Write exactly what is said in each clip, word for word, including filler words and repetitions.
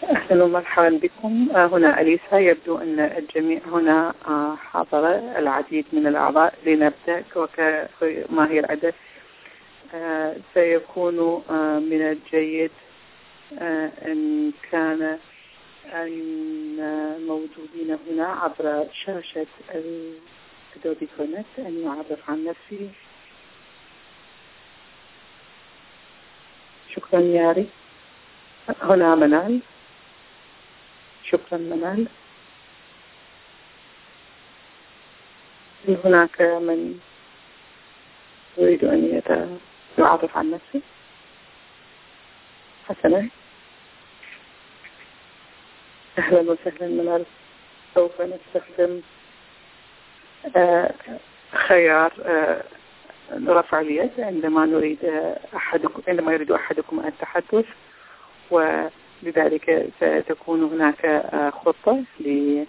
أهلا ومرحبا بكم. هنا أليسا. يبدو أن الجميع هنا حاضر العديد من الأعضاء. لنبدأ وما هي العدد. سيكون من الجيد أن كان الموجودين هنا عبر شاشة الأدوبي كونكت أن يعرف عن نفسه. شكرا ياري. هنا منال. شكرا منال. هل هناك من يريد أن يتعرف عن نفسه؟ حسنا. أهلا وسهلا منال. سوف نستخدم آه خيار آه رفع اليد عندما نريد أحدكم عندما يريد أحدكم التحدث، ولذلك ستكون هناك خطة لترتيب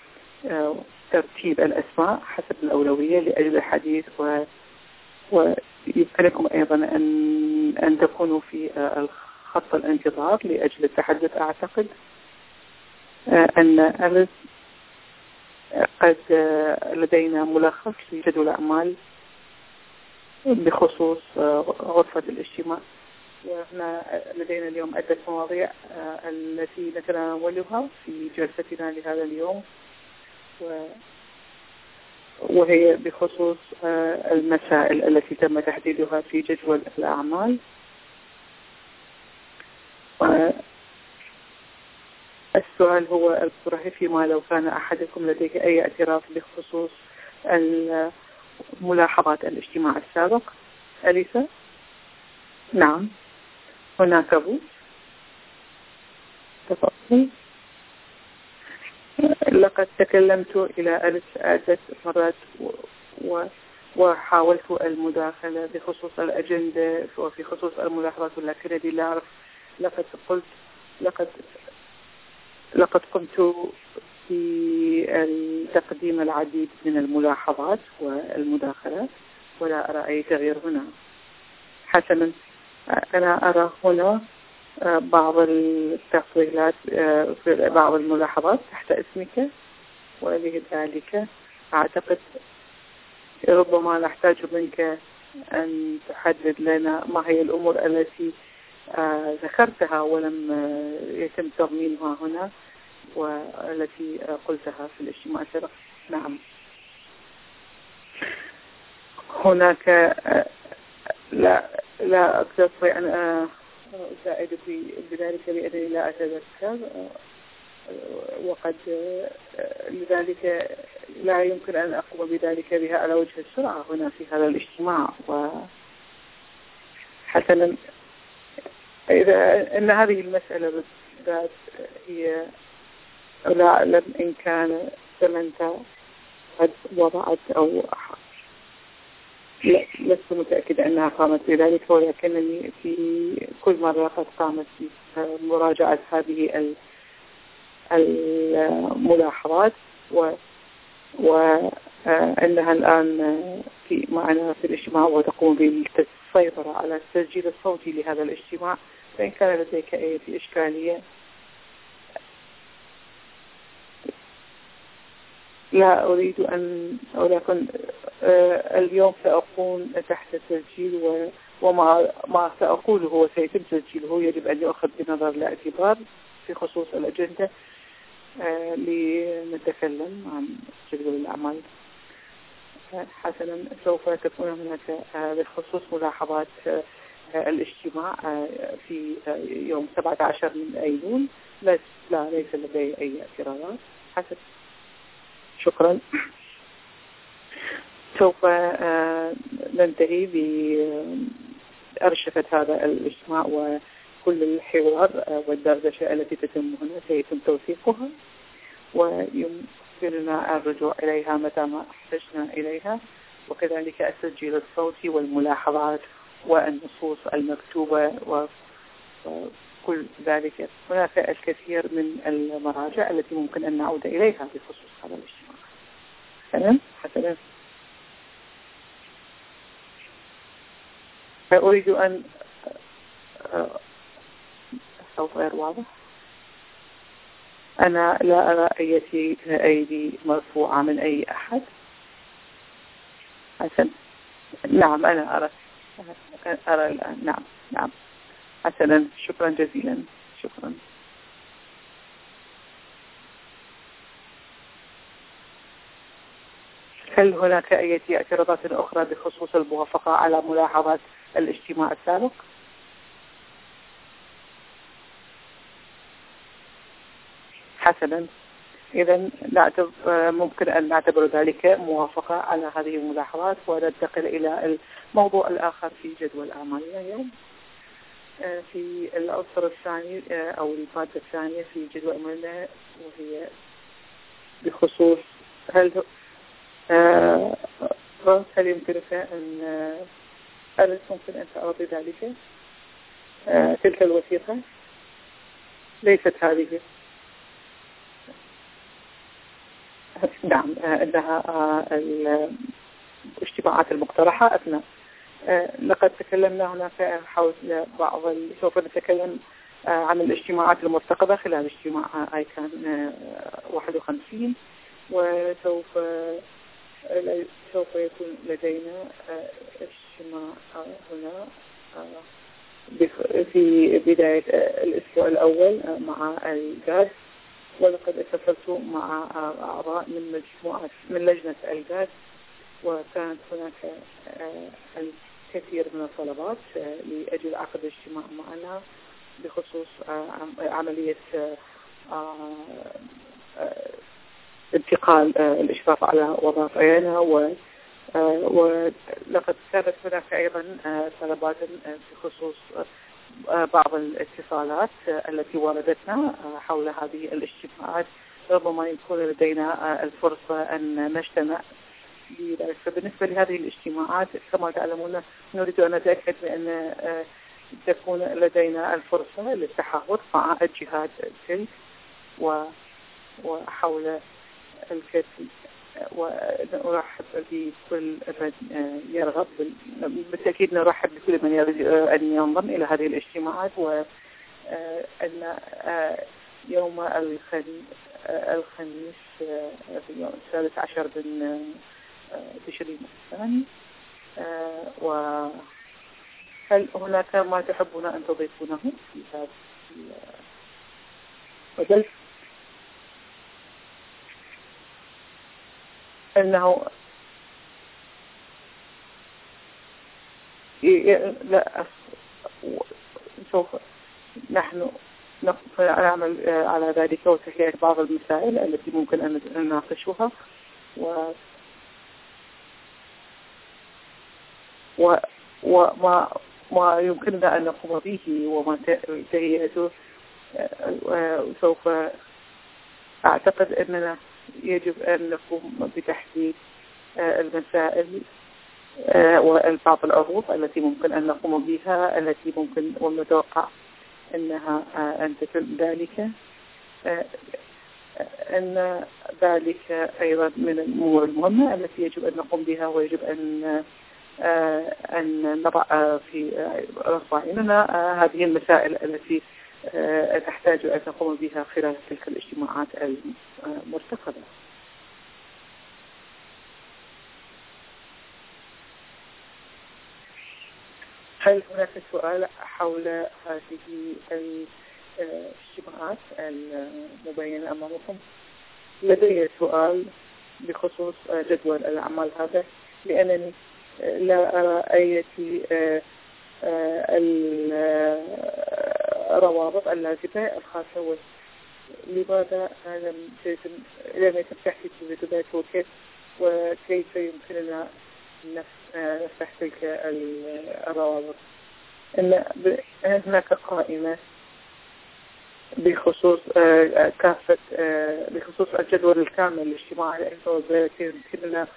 الأسماء حسب الأولوية لأجل الحديث، و ويمكنكم أيضا أن أن تكونوا في خط الانتظار لأجل التحدث. أعتقد أن أليس قد لدينا ملخص لجدول الأعمال بخصوص غرفة الاجتماع، وهنا لدينا اليوم عدة مواضيع التي نتناولها في جلستنا لهذا اليوم، وهي بخصوص المسائل التي تم تحديدها في جدول الأعمال. السؤال هو الكره فيما لو كان أحدكم لديك أي اعتراف بخصوص ملاحظات الاجتماع السابق. أليسا؟ نعم. هناك أبو. تفضل. لقد تكلمت إلى أليس عدة مرات و... وحاولت المداخلة بخصوص الأجندة وفي خصوص الملاحظات، ولكنني لا أعرف. لقد قلت لقد لقد قمت بتقديم العديد من الملاحظات والمداخلات ولا أرى أي تغيير هنا. حسنا. أنا أرى هنا بعض التفصيلات، بعض الملاحظات تحت اسمك، ولذلك أعتقد ربما نحتاج منك أن تحدد لنا ما هي الأمور التي ذكرتها ولم يتم تضمينها هنا والتي قلتها في الاجتماع السابق. نعم. هناك لا لا أستطيع أن أساعدك بذلك لأنني لا أتذكر، وقد لذلك لا يمكن أن أقوم بذلك بها على وجه السرعة هنا في هذا الاجتماع. وحسنا، إذا أن هذه المسألة بالذات هي لا أعلم إن كان سمنت قد وضعت أو لا، لست متأكدة أنها قامت بذلك، ولكنني في كل مرة قد قامت بمراجعة هذه الملاحظات، و وأنها الآن في معنا في الاجتماع وتقوم بالسيطرة على التسجيل الصوتي لهذا الاجتماع. فإن كان لديك أي إشكالية لا أريد أن ولكن اليوم سأكون تحت التسجيل، وما ما سأقوله هو سيتم تسجيله، يجب أن يؤخذ بنظر الاعتبار في خصوص الأجندة لنتكلم عن جدول الأعمال. حسنا، سوف تكون هناك بخصوص ملاحظات الاجتماع في يوم سبعة عشر من أيلول. لا لا ليس لدي أي اعتراضات. حسنا، شكرا. سوف ننتهي بأرشفة هذا الاجتماع، وكل الحوار والدردشة التي تتم هنا سيتم توثيقها، ويمكننا الرجوع إليها متى ما احتجنا إليها، وكذلك التسجيل الصوتي والملاحظات والنصوص المكتوبة وكل ذلك. هناك الكثير من المراجع التي ممكن أن نعود إليها بخصوص هذا الاجتماع. تمام؟ حسنا. أريد أن الصوت غير واضح. أنا لا أرى أي أيدي مرفوعة من أي أحد. حسن. نعم أنا أرى أرى الآن. نعم نعم. حسنا، شكرا جزيلا. شكرا. هل هناك أي اعتراضات أخرى بخصوص الموافقة على ملاحظات الاجتماع السابق؟ حسنا، إذا ممكن أن نعتبر ذلك موافقة على هذه الملاحظات، وننتقل إلى الموضوع الآخر في جدول أعمالنا اليوم. في العنصر الثاني أو المادة الثانية في جدول أعمالنا، وهي بخصوص هل آه هل يمكنك أن هل ممكن أن تعرضي ذلك آه تلك الوثيقة؟ ليست هذه. نعم، أنها الاجتماعات المقترحة أثناء. لقد تكلمنا هناك حول بعض، سوف نتكلم عن الاجتماعات المرتقبة خلال اجتماع آيكان واحد وخمسين، وسوف سوف يكون لدينا اجتماع هنا في بداية الأسبوع الأول مع الجاد، ولقد اتصلت مع أعضاء من مجموعة من لجنة الجاد، وكانت هناك الكثير من الطلبات لأجل عقد اجتماع معنا بخصوص عملية انتقال الإشراف على وظائفنا، ولقد كانت هناك أيضا طلبات بخصوص بعض الاتصالات التي وردتنا حول هذه الاجتماعات. ربما يكون لدينا الفرصة أن نجتمع لذلك. فبالنسبة لهذه الاجتماعات كما تعلمون نريد أن نتأكد بأن تكون لدينا الفرصة للتحاور مع الجهات تلك وحول الكثير، ونرحب بكل من يرغب. بالتأكيد نرحب بكل من يريد أن ينضم إلى هذه الاجتماعات، وأن يوم الخميس في يوم الثالث عشر من تشرين الثاني. وهل هناك ما تحبون أن تضيفونه في هذا الجلسة؟ أنه لا سوف نحن نعمل على ذلك وتحليل بعض المسائل التي ممكن أن نناقشها، و وما ما يمكننا أن نقوم به وما تهيئته. سوف أعتقد أننا يجب أن نقوم بتحديد المسائل وبعض العروض التي ممكن أن نقوم بها، التي ممكن ونتوقع أنها أن تتم ذلك. أن ذلك أيضا من الأمور المهمة التي يجب أن نقوم بها، ويجب أن أن نضع في رصاعنا هذه المسائل التي تحتاج أن نقوم بها خلال تلك الاجتماعات المرتقبة. هل هناك سؤال حول هذه الاجتماعات المبينة أمامكم؟ لدي سؤال بخصوص جدول الأعمال هذا، لأنني لا أرى أي الروابط اللازمة الخاصة. لماذا لم يتم لم يتم تحديد الفيديوهات وكيف وكيف يمكننا نفتح تلك الروابط؟ إن هناك قائمة بخصوص كافة بخصوص الجدول الكامل الاجتماعي التي يمكننا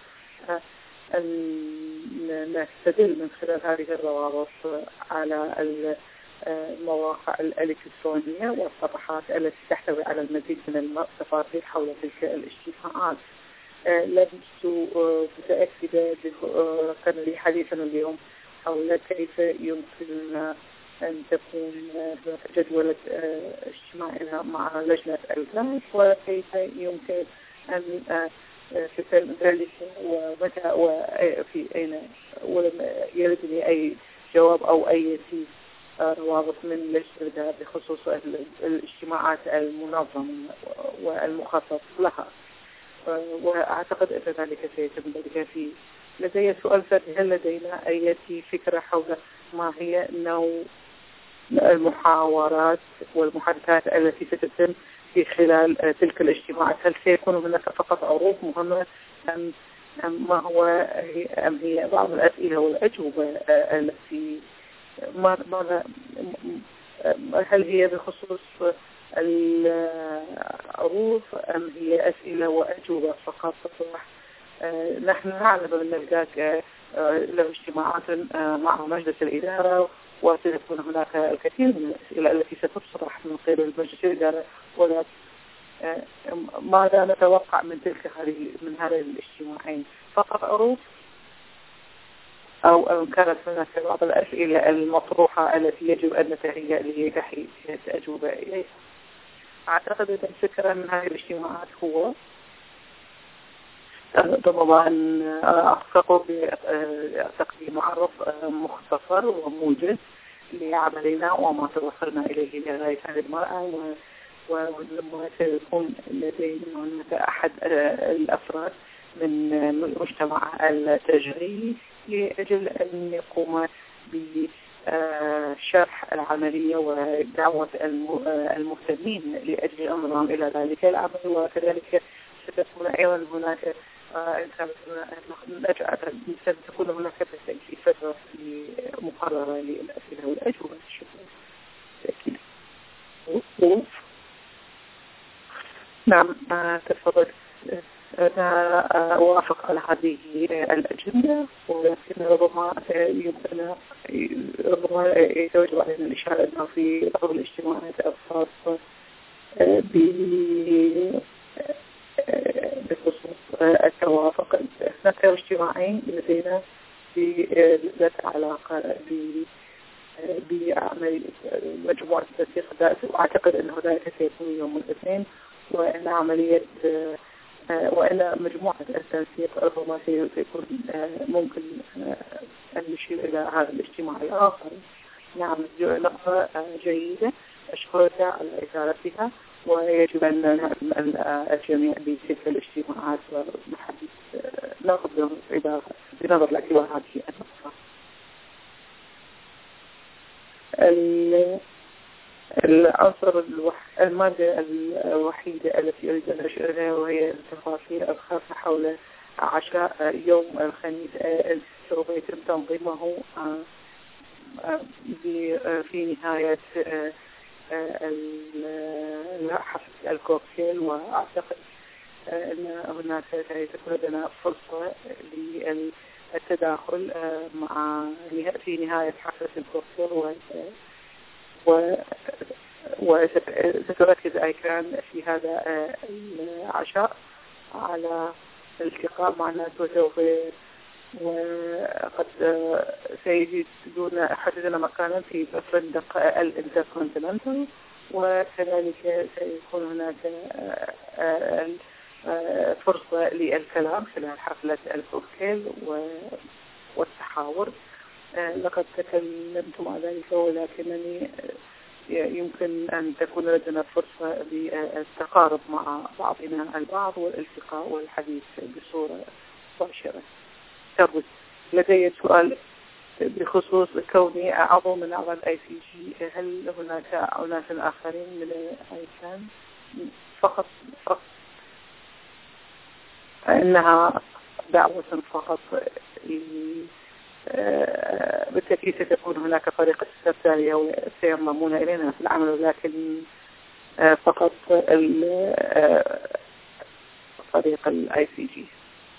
أن نستدل من خلال هذه الروابط على المواقع الإلكترونية والصفحات التي تحتوي على المزيد من التفاصيل حول تلك الاجتماعات. لست متأكدة كان لي حديثا اليوم حول كيف يمكننا أن تكون جدولة اجتماعنا مع لجنة البحث، وكيف يمكن أن تتم ذلك ومتى وفي أين، ولم يردني أي جواب أو أي روابط من لجنة بخصوص الاجتماعات المنظمة والمخصص لها، وأعتقد أن ذلك سيتم ذلك. في لدي سؤال ثاني: هل لدينا أي فكرة حول ما هي نوع المحاورات والمحادثات التي ستتم في خلال تلك الاجتماعات؟ هل سيكون هناك فقط عروض مهمة أم ما هو أم هي بعض الأسئلة والأجوبة التي ماذا هل هي بخصوص العروض أم هي أسئلة وأجوبة فقط؟ نحن نعلم أن هناك له اجتماعات مع مجلس الإدارة، وسيكون هناك الكثير من الأسئلة التي ستطرح من قبل مجلس الإدارة، ولكن ماذا نتوقع من تلك هذه من هذه الاجتماعين؟ فقط عروض أو كانت هناك بعض الأسئلة المطروحة التي يجب أن نتهيأ لتحقيق أجوبة إليها؟ أعتقد أن الفكرة من هذه الاجتماعات هو طبعا أحقق بتقديم معرض مختصر وموجز لعملنا وما توصلنا إليه لغاية هذه المرأة، ولما سيكون لدينا هناك أحد الأفراد من المجتمع التجريبي لأجل أن يقوم بشرح العملية ودعوة المهتمين لأجل الانضمام إلى ذلك العمل. وكذلك ستكون أيضا هناك نجعل ستكون هناك بالتأكيد فترة مقررة للأسئلة والأجوبة. بالتأكيد. نعم تفضل. أنا أوافق على هذه الأجندة، ولكن ربما يمكن ربما يتوجب علينا الإشارة أنه في بعض الاجتماعات الخاصة بخصوص التوافق. هناك اجتماعين لدينا ذات علاقة بعمل مجموعة تنسيق ذات، وأعتقد أنه ذلك سيكون يوم الاثنين، وأن عملية وأن مجموعة التنسيق ربما سيكون ممكن أن نشير إلى هذا الاجتماع الآخر. نعم نقطة جيدة، أشكرك على إثارتها، ويجب أن نعلم الجميع بتلك الاجتماعات ونحدث ناخذ بنظر لاعتبار هذه النقطة. العنصر المادة الوحيدة التي أريد أن أشير إليها وهي التفاصيل الخاصة حول عشاء يوم الخميس سوف يتم تنظيمه في نهاية حفل الكوكتيل، وأعتقد أن هناك سيكون لنا فرصة للتداخل مع في نهاية حفل الكوكتيل، و وستركز أيكان في هذا العشاء على الالتقاء مع الناس وتوفير، وقد سيجدون حجزنا مكانا في فندق الانتركونتيننتال، وكذلك سيكون هناك فرصة للكلام خلال حفلة الكوكتيل والتحاور. لقد تكلمت مع ذلك، ولكنني يمكن أن تكون لدينا فرصة للتقارب مع بعضنا البعض والالتقاء والحديث بصورة مباشرة. طب لدي سؤال بخصوص كوني عضو من أعضاء الآي سي جي، هل هناك أناس آخرين من الأيكان فقط فقط إنها دعوة فقط؟ بالتأكيد ستكون هناك فريق استثنائي سينضمون إلينا في العمل، لكن فقط فريق الآي سي جي.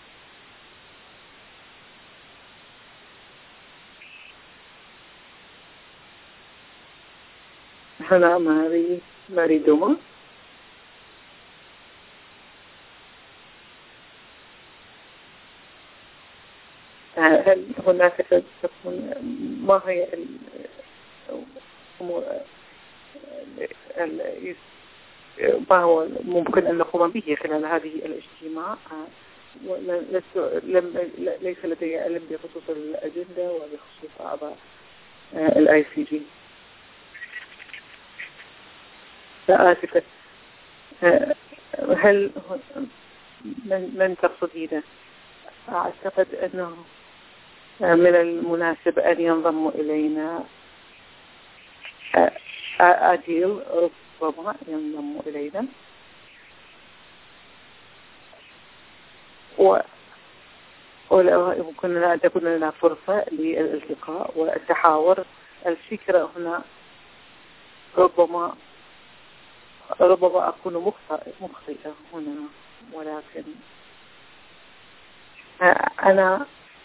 هنا ماري ماري دوما. هل هناك ستكون ما هي ما هو ممكن أن نقوم به خلال هذه الاجتماع. لم ليس لدي علم بخصوص الأجندة وبخصوص أعضاء الآي سي جي. آسفة، هل من, من تقصدين؟ أعتقد أنه من المناسب أن ينضم إلينا أديل، ربما ينضم إلينا و ويمكن أن تكون لنا فرصة للالتقاء والتحاور. الفكرة هنا ربما ربما أكون مخطئة هنا، ولكن أنا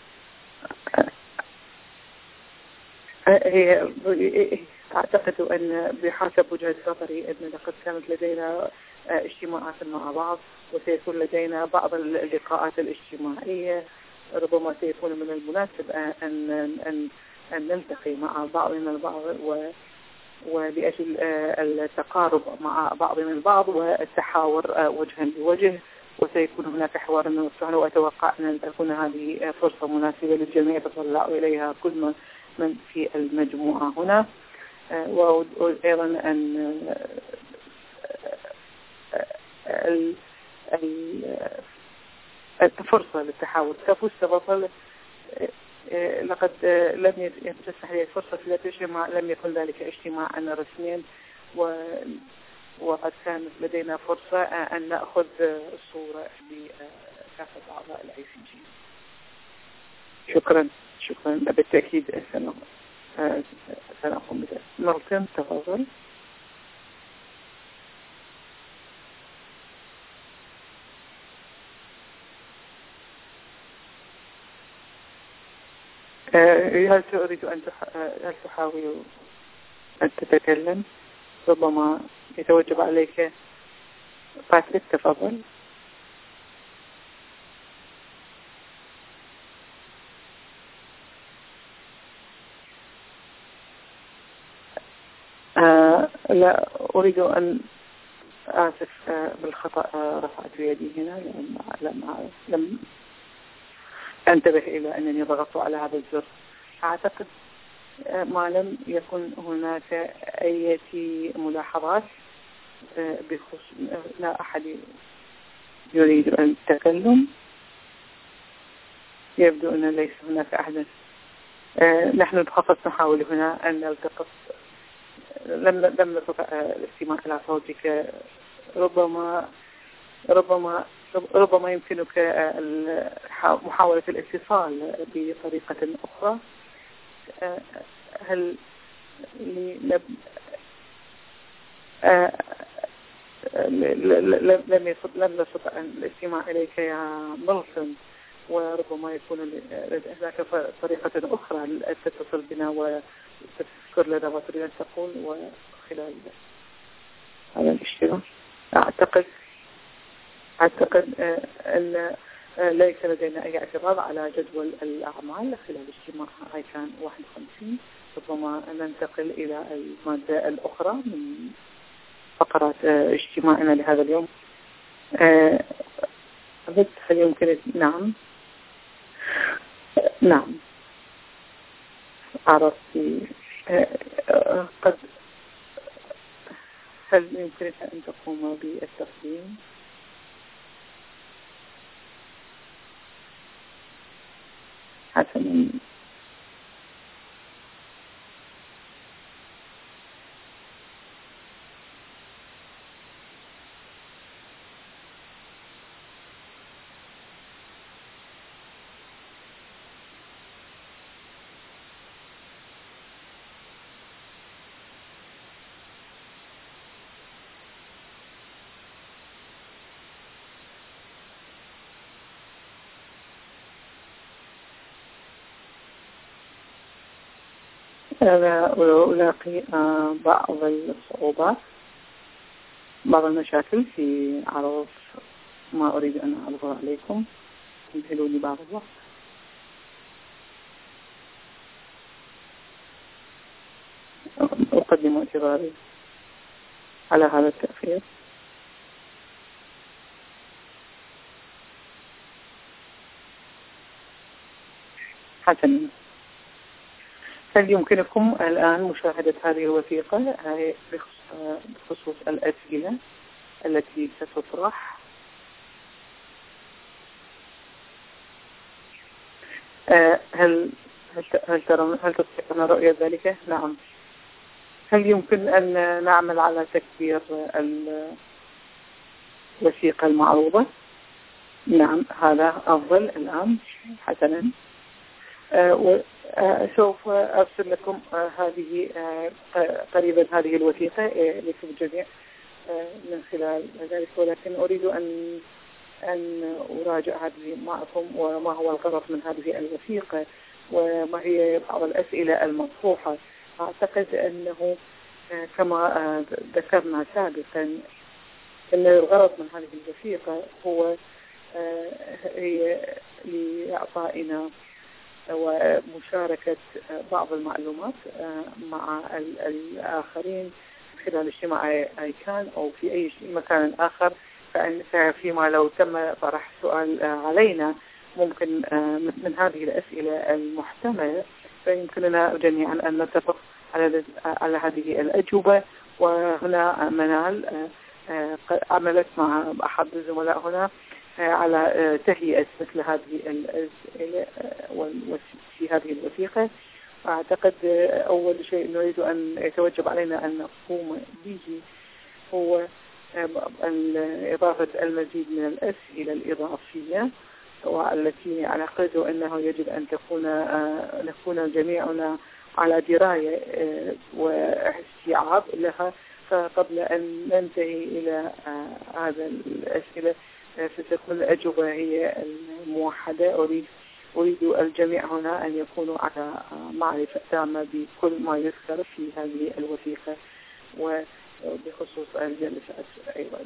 هي أعتقد أن بحسب وجهة نظري أن لقد كانت لدينا اجتماعات مع بعض، وسيكون لدينا بعض اللقاءات الاجتماعية. ربما سيكون من المناسب أن أن أن نلتقي مع بعضنا البعض و ولأجل التقارب مع بعضنا البعض والتحاور وجها لوجه، وسيكون هناك حوار مفتوح، وأتوقع أن تكون هذه فرصة مناسبة للجميع يتطلع إليها كل من في المجموعة هنا. وأيضا أن الفرصة للتحاور كفوس تفضل. لقد لم يتسح لي الفرصة في الاجتماع، لم يكن ذلك اجتماعا رسميا، وقد كانت لدينا فرصة أن نأخذ صورة لكافة أعضاء الآي سي جي. شكرا شكرا بالتأكيد سنقوم بذلك. مالكم تفضل. هل تريد أن هل تحاول أن تتكلم؟ ربما يتوجب عليك. باتريك تفضل. آه لا أريد أن آسف بالخطأ رفعت يدي هنا لم لم أنتبه إلى أنني ضغطت على هذا الزر. أعتقد ما لم يكن هناك أي ملاحظات بخصوص لا أحد يريد أن يتكلم. يبدو أن ليس هناك أحد. نحن فقط نحاول هنا أن نلتقط. لم لم نستطع الاستماع إلى صوتك. ربما ربما ربما يمكنك محاولة الاتصال بطريقة أخرى. هل لم لم لم نستطع الاستماع إليك يا ملصم، وربما يكون هناك طريقة أخرى تتصل بنا وتذكر لنا ما تريد أن تقول وخلال هذا الاشتراك. أعتقد أعتقد أن ليس لدينا أي اعتراض على جدول الأعمال خلال اجتماع هايكان واحد وخمسين. ربما ننتقل إلى المادة الأخرى من فقرات اجتماعنا لهذا اليوم. هل يمكن؟ نعم نعم عرفتي. قد هل يمكنك أن تقوم بالتقديم؟ حسنا. أنا ألاقي بعض الصعوبات، بعض المشاكل في عرض ما أريد أن أعرضه عليكم. امهلوني بعض الوقت. أقدم اعتذاري على هذا التأخير. حسنا، هل يمكنكم الآن مشاهدة هذه الوثيقة بخصوص الأسئلة التي ستطرح؟ هل هل ترون هل تستطيعون رؤية ذلك؟ نعم. هل يمكن أن نعمل على تكبير الوثيقة المعروضة؟ نعم، هذا أفضل الآن. حسنا، سوف أرسل لكم هذه قريبا هذه الوثيقة لكم الجميع من خلال ذلك، ولكن أريد أن أن أراجع هذه معكم وما هو الغرض من هذه الوثيقة وما هي بعض الأسئلة المطروحة. أعتقد أنه كما ذكرنا سابقا أن الغرض من هذه الوثيقة هو هي لإعطائنا ومشاركة بعض المعلومات مع الآخرين خلال اجتماع أيكان أو في أي مكان آخر. فيما لو تم طرح سؤال علينا ممكن من هذه الأسئلة المحتملة فيمكننا جميعا أن نتفق على على هذه الأجوبة. وهنا منال عملت مع أحد الزملاء هنا على تهيئة مثل هذه الأسئلة في هذه الوثيقة. أعتقد أول شيء نريد أن يتوجب علينا أن نقوم به هو إضافة المزيد من الأسئلة الإضافية، والتي أعتقد أنه يجب أن تكون نكون جميعنا على دراية واستيعاب لها. فقبل أن ننتهي إلى هذا الأسئلة ستكون الأجوبة هي الموحدة. أريد أريد الجميع هنا أن يكونوا على معرفة تامة بكل ما يذكر في هذه الوثيقة وبخصوص الجلسات أيضا.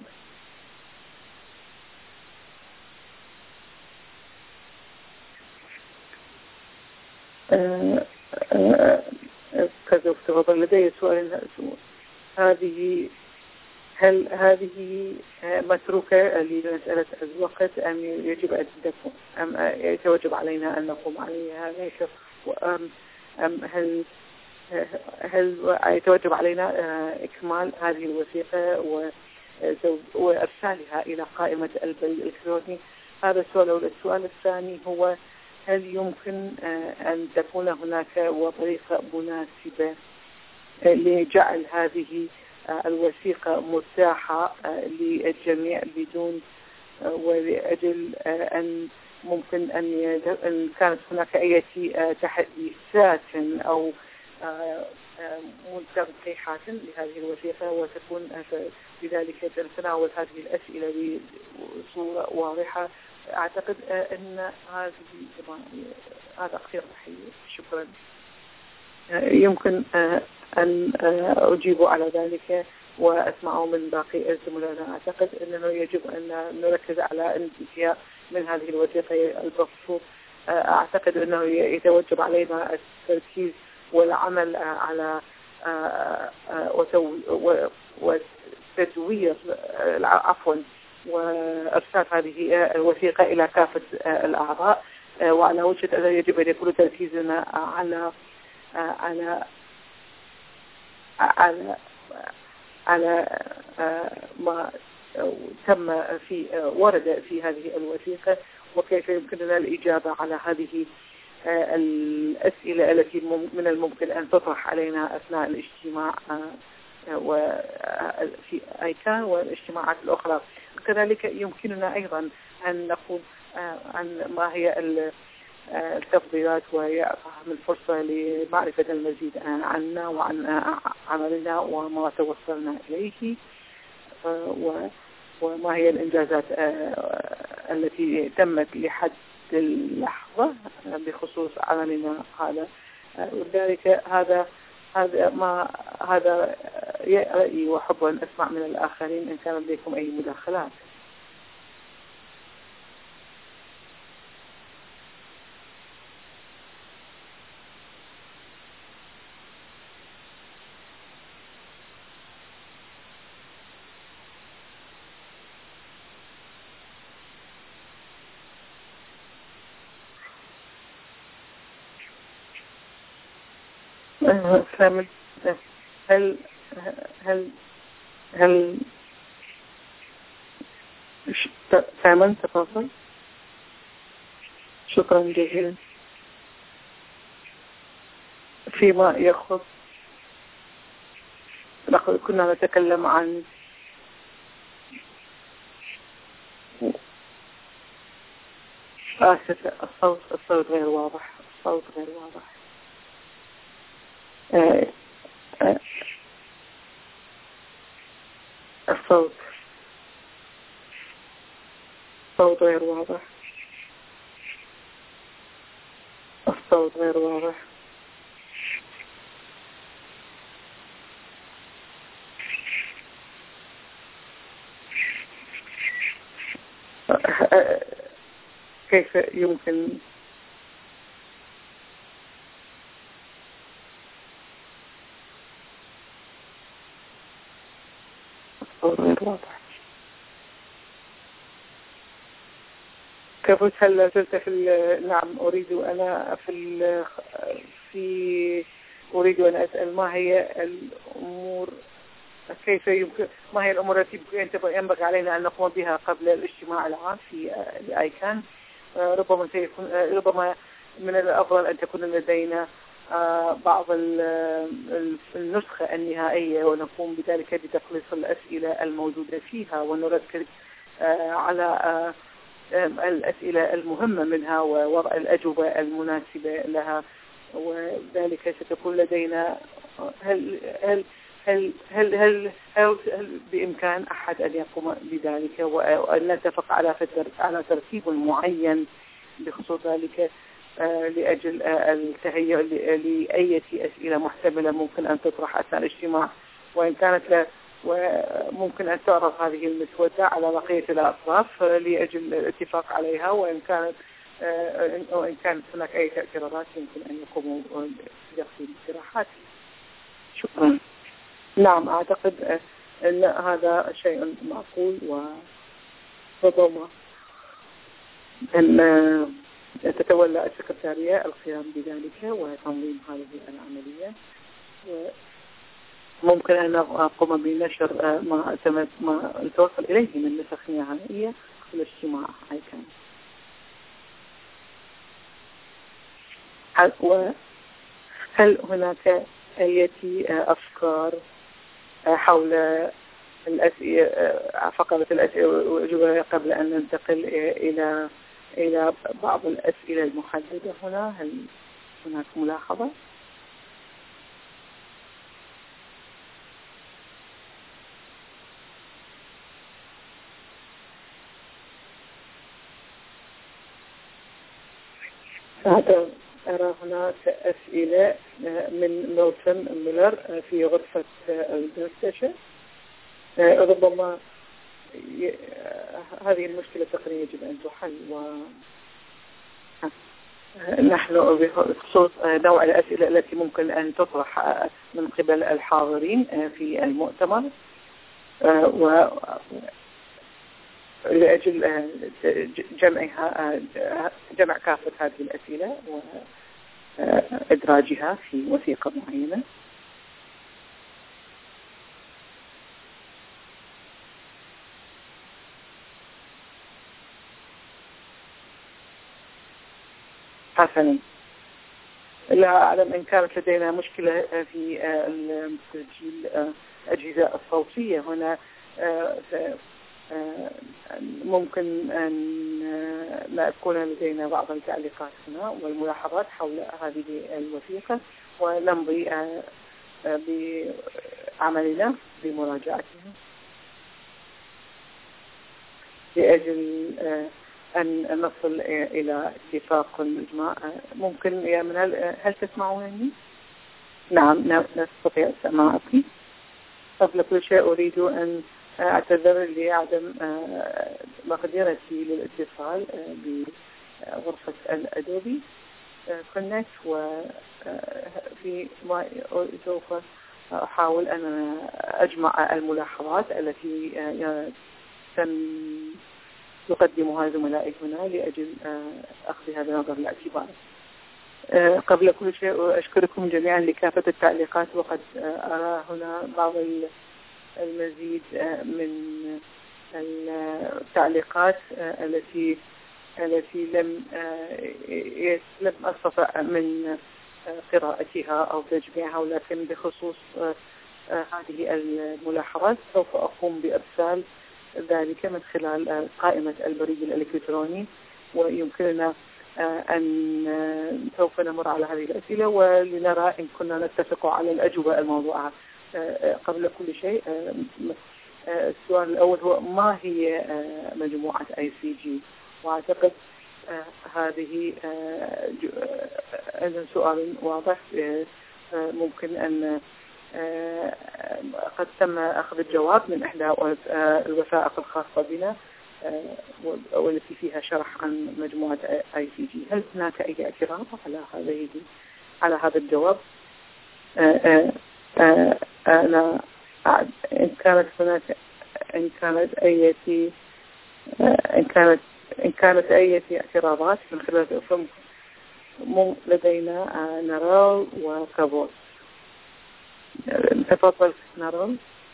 كذا تفضل. لدي سؤال. هذه هل هذه متروكة لمسألة الوقت أم يجب أن تكون أم يتوجب علينا أن نقوم عليها؟ أم أم هل هل يتوجب علينا إكمال هذه الوثيقة وإرسالها إلى قائمة البريد الإلكتروني؟ هذا السؤال. السؤال الثاني هو هل يمكن أن تكون هناك وطريقة مناسبة لجعل هذه الوثيقة متاحة للجميع بدون ولأجل أن ممكن أن كانت هناك أي تحديثات أو تنقيحات لهذه الوثيقة وتكون بذلك تتناول هذه الأسئلة بصورة واضحة. أعتقد أن هذه هذا أخير رحيل. شكرا. يمكن أن أجيب على ذلك وأسمعه من باقي الزملاء. أعتقد أنه يجب أن نركز على الانتهاء من هذه الوثيقة المفروض. أعتقد أنه يتوجب علينا التركيز والعمل على وتدوير عفوا وإرسال هذه الوثيقة إلى كافة الأعضاء، وعلى وجه هذا يجب أن يكون تركيزنا على على على على ما تم في ورد في هذه الوثيقة وكيف يمكننا الإجابة على هذه الأسئلة التي من الممكن أن تطرح علينا أثناء الاجتماع وفي أيكان والاجتماعات الأخرى. كذلك يمكننا أيضا أن نقول عن ما هي التفضيلات وإعطائهم الفرصة لمعرفة المزيد عنا وعن عملنا وما توصلنا إليه وما هي الإنجازات التي تمت لحد اللحظة بخصوص عملنا هذا. ولذلك هذا هذا ما هذا رأيي وأحب أن أسمع من الآخرين إن كان لديكم أي مداخلات. ثامن، هل هل هل ثامن تفضل. شكرا جزيلا. فيما يخص كنا نتكلم عن آسف الصوت الصوت غير واضح الصوت غير واضح آه آه الصوت الصوت غير واضح الصوت غير واضح. كيف يمكن الصوت غير واضح؟ كيف هل زلت في نعم أريد أنا في في أريد أن أسأل ما هي الأمور كيف يمكن ما هي الأمور التي ينبغي علينا أن نقوم بها قبل الاجتماع العام في الآيكان. ربما سيكون ربما من الأفضل أن تكون لدينا بعض النسخة النهائية ونقوم بذلك بتخليص الأسئلة الموجودة فيها ونركز على الأسئلة المهمة منها ووضع الأجوبة المناسبة لها، وذلك ستكون لدينا هل هل هل هل هل, هل, هل بإمكان أحد أن يقوم بذلك وأن نتفق على على ترتيب معين بخصوص ذلك لأجل التهيئ لأي أسئلة محتملة ممكن أن تطرح أثناء الاجتماع، وإن كانت لا وممكن أن تعرض هذه المسودة على بقية الأطراف لأجل الاتفاق عليها، وإن كانت وإن كانت هناك أي اعتراضات يمكن أن يقوموا بتقديم اقتراحات. شكرا. نعم أعتقد أن هذا شيء معقول، وربما أن تتولى السكرتارية القيام بذلك وتنظيم هذه العملية، وممكن أن أقوم بنشر ما ما توصل إليه من نسخ نهائية في الاجتماع أيكان. وهل هناك أي أفكار حول الأسئلة فقرة الأسئلة والأجوبة قبل أن ننتقل إلى إلى بعض الأسئلة المحددة هنا؟ هل هناك ملاحظة؟ أرى هناك أسئلة من ميلتون ميلر في غرفة الدردشة. ربما هذه المشكلة التقنية يجب أن تحل، ونحن بخصوص نوع الأسئلة التي ممكن أن تطرح من قبل الحاضرين في المؤتمر، و لأجل جمعها جمع كافة هذه الأسئلة وإدراجها في وثيقة معينة. حسنا، لا أعلم إن كانت لدينا مشكلة في تسجيل الأجهزة الصوتية هنا. ممكن أن لا تكون لدينا بعض التعليقات هنا والملاحظات حول هذه الوثيقة، ونمضي بعملنا بمراجعتها لأجل أن نصل إلى اتفاق الإجماع. ممكن يا منال هل تسمعونني؟ نعم نستطيع سماعك. قبل كل شيء أريد أن أعتذر لعدم مقدرتي للاتصال بغرفة الأدوبي كونكت، وفي ما سوف أحاول أن أجمع الملاحظات التي تم يقدمها زملائي هنا لأجل أخذ هذا النظر الاعتبار. قبل كل شيء أشكركم جميعا لكافة التعليقات، وقد أرى هنا بعض المزيد من التعليقات التي التي لم لم أستطع من قراءتها أو تجميعها، ولكن بخصوص هذه الملاحظات سوف أقوم بإرسال ذلك من خلال قائمة البريد الإلكتروني، ويمكننا أن سوف نمر على هذه الأسئلة ولنرى إن كنا نتفق على الأجوبة الموضوعة. قبل كل شيء السؤال الأول هو ما هي مجموعة آي سي جي؟ وأعتقد هذه سؤال واضح، ممكن أن قد تم أخذ الجواب من إحدى الوثائق الخاصة بنا والتي فيها شرح عن مجموعة آي سي جي. هل هناك أي اعتراض على هذه على هذا الجواب؟ أنا إن كانت هناك إن كانت أي إن كانت إن كانت أي اعتراضات من خلال الفم لدينا نرال وكابوس. تفضل نرال.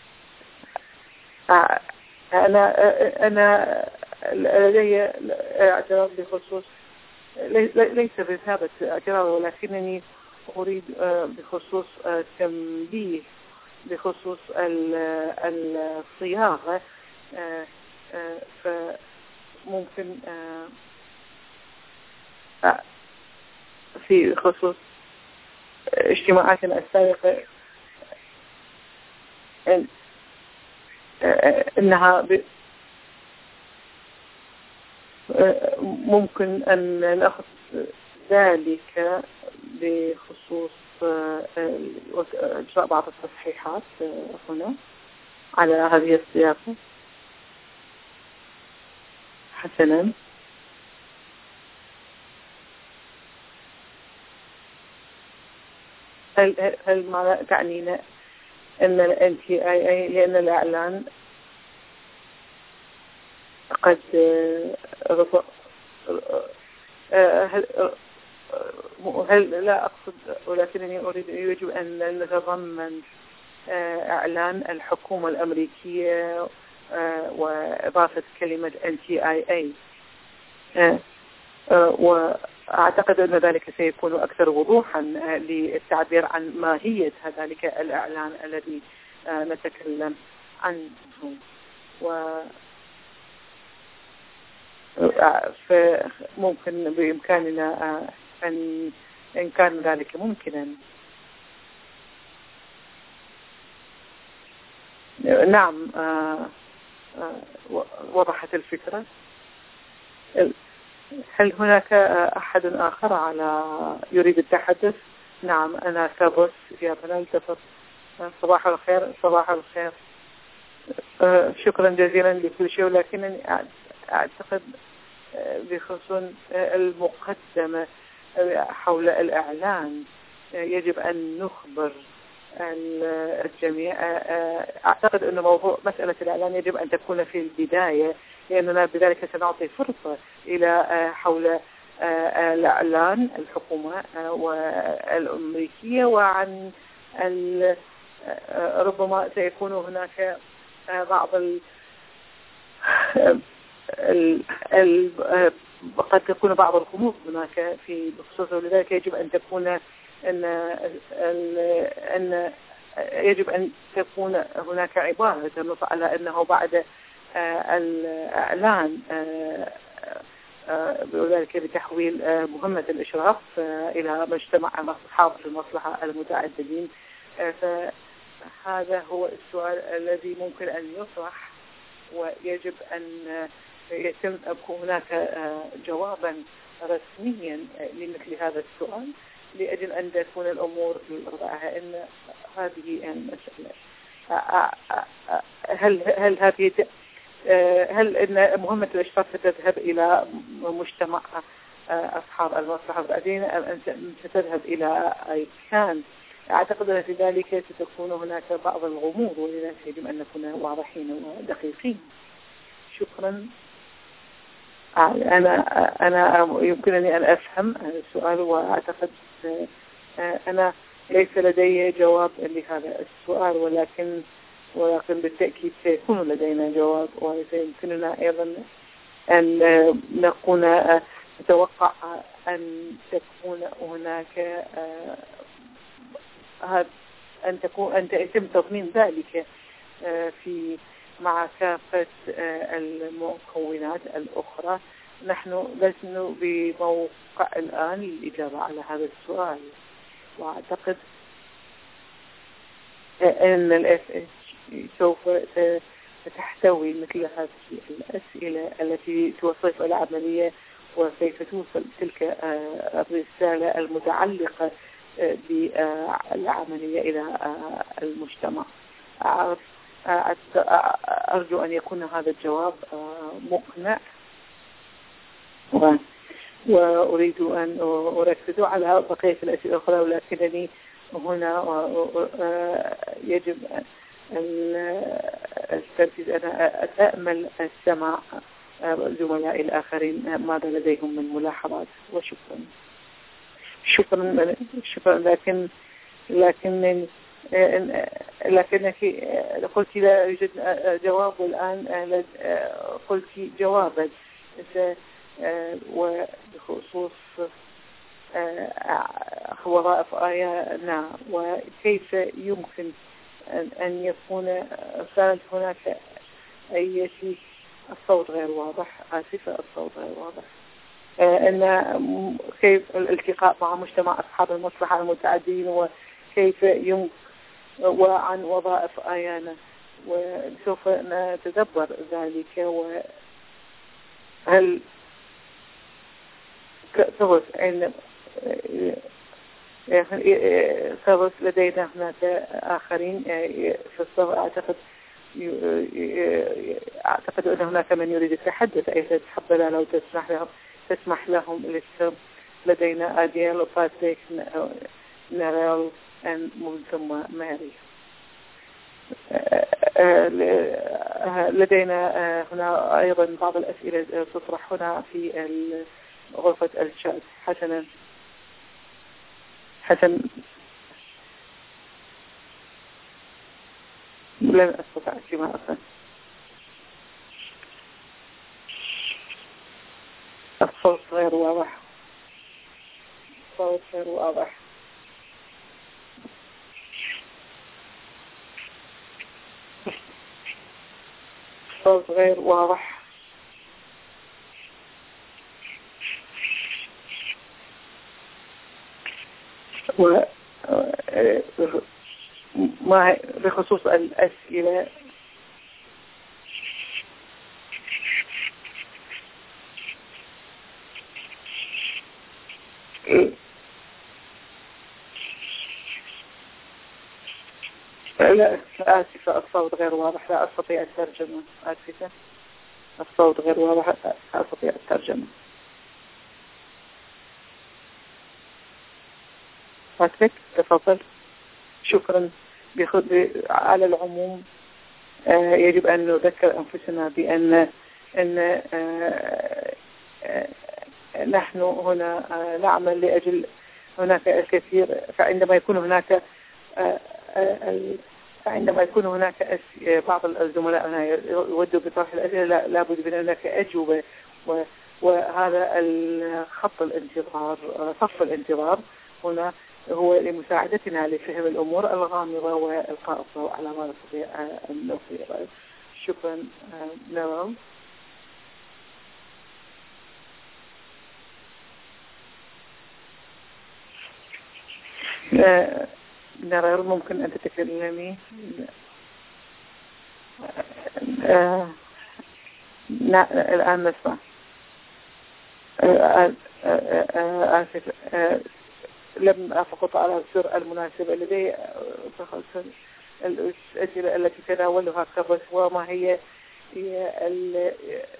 أنا أنا لدي اعتراض بخصوص ليس بثابت اعتراض، ولكنني أريد بخصوص تنبيه بخصوص الصياغة، فممكن في خصوص اجتماعاتنا السابقة إنها ممكن أن نأخذ ذلك بخصوص إجراء بعض التصحيحات هنا على هذه السياقة. حسنا، هل هل ما تعنينا أن ال تي آي إيه لأن الإعلان قد رفع؟ هل هل لا أقصد، ولكنني أريد يجب أن نتضمن إعلان الحكومة الأمريكية وإضافة كلمة إن تي آي إيه، وأعتقد أن ذلك سيكون أكثر وضوحا للتعبير عن ماهية ذلك الإعلان الذي نتكلم عنه. و فممكن بإمكاننا أن إن كان ذلك ممكنا. نعم، وضحت الفكرة. هل هناك أحد آخر على يريد التحدث؟ نعم، أنا كابوس يا بلال. صباح الخير. صباح الخير. شكرا جزيلا لكل شيء، ولكنني أعتقد بخصوص المقدمة حول الإعلان يجب أن نخبر الجميع. أعتقد أن موضوع مسألة الإعلان يجب أن تكون في البداية، لأننا بذلك سنعطي فرصة إلى حول الإعلان الحكومة والأمريكية، وعن ربما سيكون هناك بعض ال ال ال قد تكون بعض الغموض هناك في بخصوصه، ولذلك يجب أن تكون أن أن يجب أن تكون هناك عبارة تنص على أنه بعد الإعلان وذلك بتحويل مهمة الإشراف إلى مجتمع أصحاب المصلحة المتعددين. فهذا هو السؤال الذي ممكن أن يطرح، ويجب أن يتم يكون هناك جوابا رسميا لمثل هذا السؤال، لأجل أن تكون الأمور بالرضاعة. إن هذه المسألة هل هل هذه هل إن مهمة الإشراف ستذهب إلى مجتمع أصحاب المصلحة بعدين أم ستذهب إلى أي كان؟ أعتقد أن في ذلك ستكون هناك بعض الغموض، ولذلك يجب أن نكون واضحين ودقيقين. شكرا. أنا أنا يمكنني أن أفهم السؤال، وأعتقد أنا ليس لدي جواب لهذا السؤال، ولكن ولكن بالتأكيد سيكون لدينا جواب، وسيمكننا أيضا أن نكون نتوقع أن تكون هناك أن تكون أن يتم تضمين ذلك في مع كافة المكونات الأخرى. نحن لسنا بموقع الآن للإجابة على هذا السؤال، وأعتقد أن الإف إتش سوف تحتوي مثل هذه الأسئلة التي توصف العملية وكيف توصل تلك الرسالة المتعلقة بالعملية إلى المجتمع. أعرف أرجو أن يكون هذا الجواب مقنع، وأريد أن أركز على بقية الأسئلة الأخرى، ولكنني هنا يجب التركيز. أنا أتأمل السماع زملائي الآخرين ماذا لديهم من ملاحظات، وشكرا. شكرا شكرا لكن لكن لكنك قلت لا يوجد جواب، والآن قلت جوابا، وبخصوص وظائف آيانا وكيف يمكن أن يكون كانت هناك أي شيء. الصوت غير واضح، آسفة، الصوت غير واضح. أن كيف الالتقاء مع مجتمع أصحاب المصلحة المتعددين، وكيف يمكن وعن وظائف آيانا، وسوف نتدبر ذلك. وهل ثبت أن ثبت لدينا هناك آخرين في الصف؟ أعتقد أعتقد أن هناك من يريد التحدث. أيضا تحبنا لو تسمح لهم تسمح لهم للسم. لدينا أديال وفاتيك نرال من ثم ماري. لدينا هنا أيضا بعض الأسئلة تطرح هنا في غرفة الشات. حسنا حسن لن أستطيع كما أصلا. الصوت غير واضح. الصوت غير واضح. الصوت غير واضح. و ما بخصوص الأسئلة لا آسفة، الصوت غير واضح، لا أستطيع الترجمة. آسفة، الصوت غير واضح، لا أستطيع الترجمة. باتريك تفضل. شكرا. بخد على العموم آه يجب أن نذكر أنفسنا بأن أن آه آه نحن هنا آه نعمل لأجل هناك الكثير. فعندما يكون هناك آه آه عندما يكون هناك بعض الزملاء هنا يودوا بطرح الأسئلة، لابد من هناك أجوبة، وهذا الخط الانتظار صف الانتظار هنا هو لمساعدتنا لفهم الأمور الغامضة وإلقاء الضوء على ما نستطيع أن نصير. شكرا. نرى نرى ممكن أن تتكلمي؟ الآن نسمع. آسف، لم فقط على السر المناسبة لدي الأسئلة التي تناولها كبس، وما هي هي,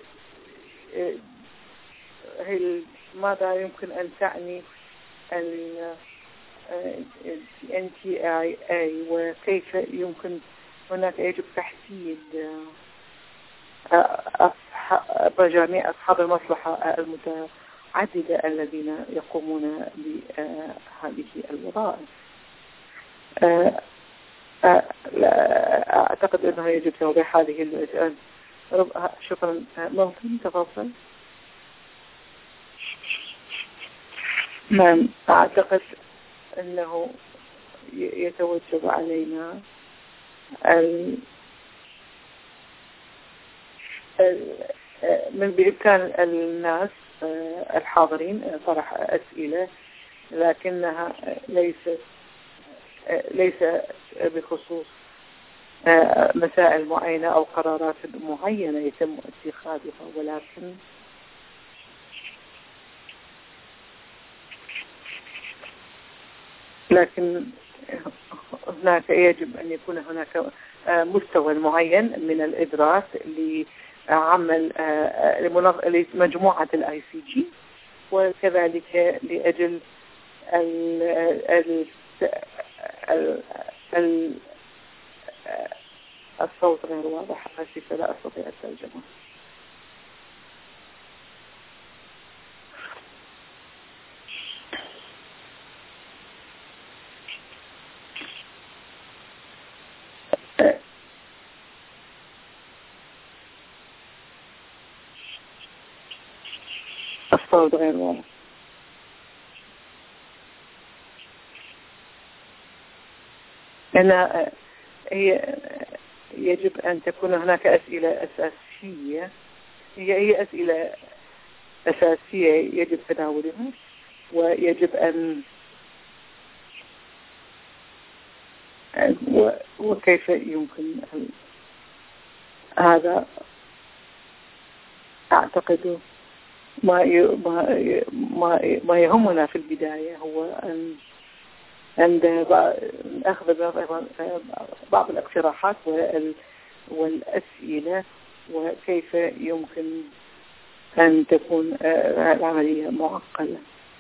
هي ماذا يمكن أن تعني ال إن تي آي إيه، وكيف يمكن هناك يجب تحديد وجميع أصحاب المصلحة المتعددة الذين يقومون بهذه الوظائف. أعتقد أنه يجب توضيح هذه المسألة. شكرا. ممكن تفضل. نعم، أعتقد أنه يتوجب علينا ال من بإمكان الناس الحاضرين طرح أسئلة، لكنها ليست ليس بخصوص مسائل معينة أو قرارات معينة يتم اتخاذها، ولكن لكن هناك يجب أن يكون هناك مستوى معين من الإدراك لعمل لمجموعة الآي سي جي، وكذلك لأجل ال ال ال الصوت غير واضح، آسفة لا أستطيع الترجمة. الصوت غير واضح. أنا هي يجب أن تكون هناك أسئلة أساسية، هي هي أسئلة أساسية يجب تناولها، ويجب أن وكيف يمكن هذا. أعتقد ما ما ما يهمنا في البداية هو أن عند أخذ بعض الاقتراحات والأسئلة، وكيف يمكن أن تكون العملية معقدة.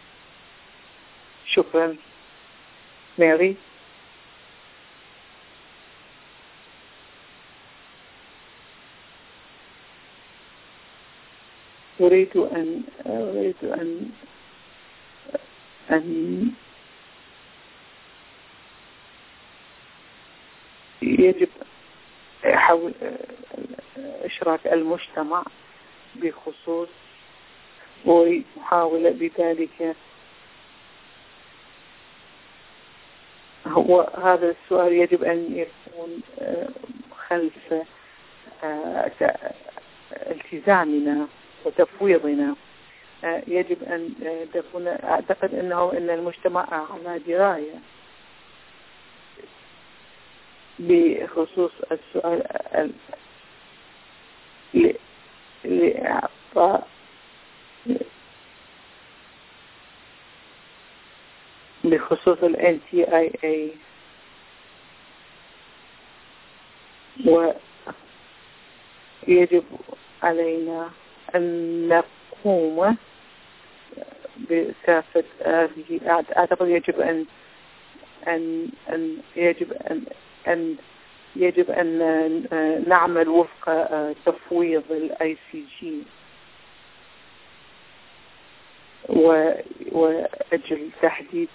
شكرا. ماري. أريد أن أريد أن أن يجب حول إشراك المجتمع بخصوص ومحاولة بذلك. هو هذا السؤال يجب أن يكون خلف التزامنا وتفويضنا. يجب أن تكون، أعتقد أنه أن المجتمع على دراية بخصوص السؤال لإعطاء بخصوص ال إن تي آي إيه، ويجب علينا أن نقوم بكافة هذه. أعتقد يجب أن أن أن يجب أن أن يجب أن نعمل وفق تفويض الآي سي جي وأجل تحديد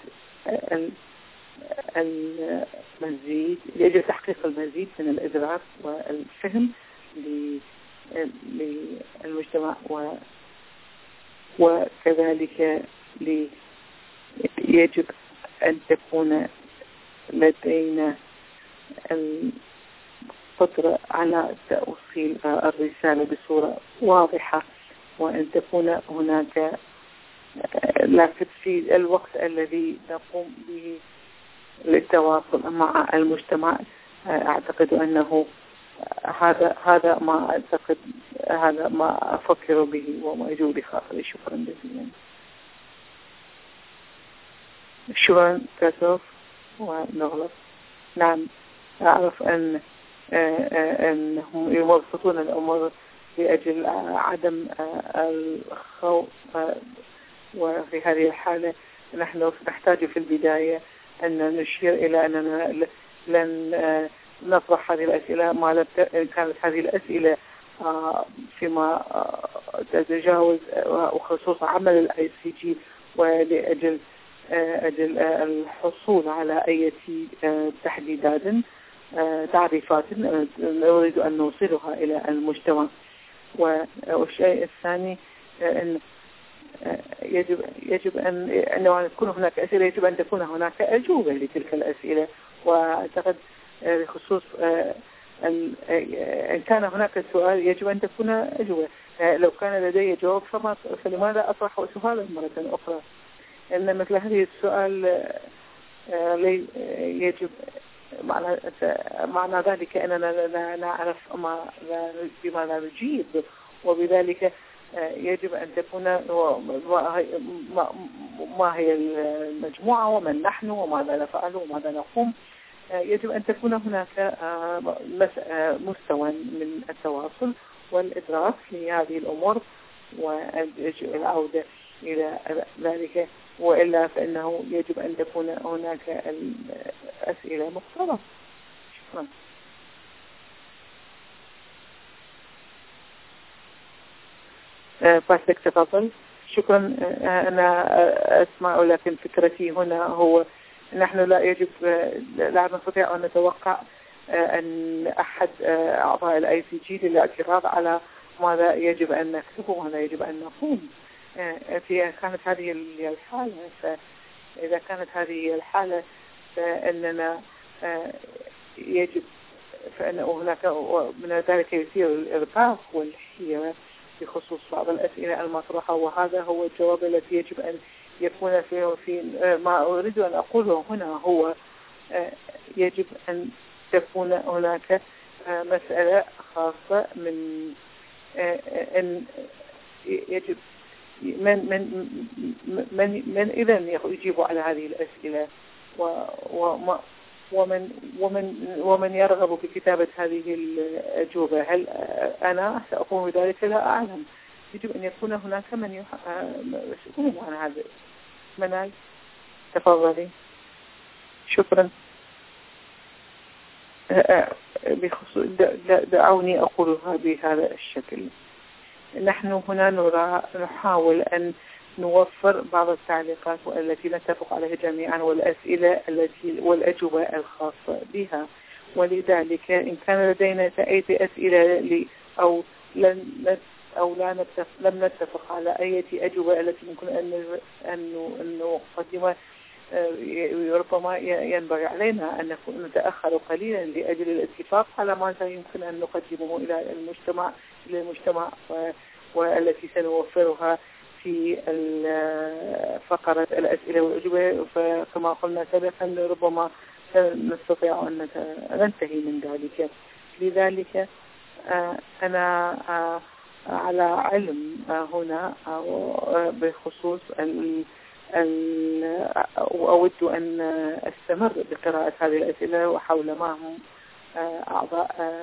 المزيد، يجب تحقيق المزيد من الإدراك والفهم للمجتمع، وكذلك يجب أن تكون لدينا القدرة على توصيل الرسالة بصورة واضحة، وأن تكون هناك، لكن في الوقت الذي نقوم به للتواصل مع المجتمع أعتقد أنه هذا هذا ما أعتقد هذا ما أفكر به وما يجوز بخاطري. شكرا جزيلا. شكرا كسوف ونغلق. نعم، أعرف أن أنهم يمرسطون الأمور لأجل عدم الخوف، وفي هذه الحالة نحن نحتاج في البداية أن نشير إلى أننا لن نطرح هذه الأسئلة ما لم كانت هذه الأسئلة فيما تتجاوز وخصوصا عمل الاي سي جي، ولأجل أجل الحصول على أي تحديدات تعريفات نريد أن نوصلها إلى المجتمع. والشيء الثاني أن يجب يجب أن عندما تكون هناك أسئلة يجب أن تكون هناك أجوبة لتلك الأسئلة. وأعتقد بخصوص إن كان هناك سؤال يجب أن تكون أجوبة. لو كان لدي جواب فما فلماذا أطرح سؤالا مرة أخرى؟ إن مثل هذه السؤال يجب معنى معنى ذلك أننا لا نعرف ما بما نجيب، وبذلك يجب أن تكون ما هي المجموعة ومن نحن وماذا نفعل وماذا نقوم. يجب أن تكون هناك مستوى من التواصل والإدراك لهذه الأمور والعودة إلى ذلك، وإلا فإنه يجب أن تكون هناك الأسئلة مختلفة. شكرا. باسلك تفضل. شكرا. أنا أسمع، لكن فكرتي هنا هو نحن لا يجب لا نستطيع أن نتوقع أن أحد أعضاء الاي سي جي للاعتراض على ماذا يجب أن نكتبه وماذا يجب أن نقوم. في كانت هذه الحالة فإذا كانت هذه الحالة فإننا يجب فإن هناك من ذلك يثير الإرباك والحيرة بخصوص بعض الأسئلة المطروحة، وهذا هو الجواب الذي يجب أن يكون فيه. في ما أريد أن أقوله هنا هو يجب أن تكون هناك مسألة خاصة من أن يجب من من من من إذا يجيب على هذه الأسئلة وما ومن ومن ومن يرغب في كتابة هذه الأجوبة. هل أنا سأقوم بذلك؟ لا أعلم. يجب أن يكون هناك من يسألون عن هذا. منال تفضلي. شكرا. بخصوص دعوني أقولها بهذا الشكل. نحن هنا نرى نحاول أن نوفر بعض التعليقات التي نتفق عليها جميعا والأسئلة التي والأجوبة الخاصة بها، ولذلك إن كان لدينا أي أسئلة أو لن أو لا نتفق لم نتفق على أي أجوبة التي ممكن أن أن نقدمها، ربما ينبغي علينا أن نتأخر قليلا لأجل الاتفاق على ما يمكن أن نقدمه إلى المجتمع إلى المجتمع والتي سنوفرها في فقرة الأسئلة والأجوبة. فكما قلنا سابقا ربما نستطيع أن ننتهي من ذلك. لذلك أنا على علم هنا بخصوص أود أن أستمر بقراءة هذه الأسئلة وحول ما هم أعضاء